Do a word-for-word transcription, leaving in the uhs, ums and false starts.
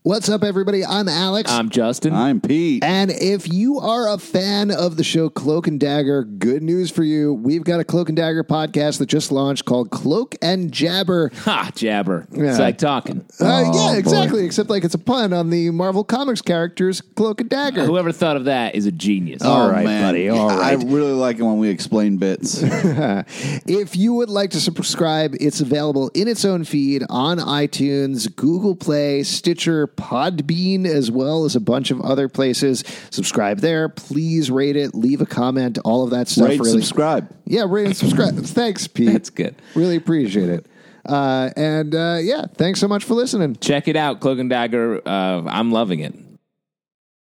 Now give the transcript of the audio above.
What's up, everybody? I'm Alex. I'm Justin. I'm Pete. And if you are a fan of the show Cloak and Dagger, good news for you. We've got a Cloak and Dagger podcast that just launched called Cloak and Jabber. Ha, jabber. Yeah. It's like talking. Uh, Oh, yeah, exactly. boy. Except like it's a pun on the Marvel Comics characters Cloak and Dagger. Whoever thought of that is a genius. All Oh, right, man. buddy. All I right. really like it when we explain bits. If you would like to subscribe, it's available in its own feed on iTunes, Google Play, Stitcher, Podbean, as well as a bunch of other places. Subscribe there. Please rate it. Leave a comment. All of that stuff. Rate, really. subscribe. Yeah, rate and subscribe. Thanks, Pete. That's good. Really appreciate it. Uh, and uh, yeah, thanks so much for listening. Check it out, Cloak and Dagger. Uh, I'm loving it.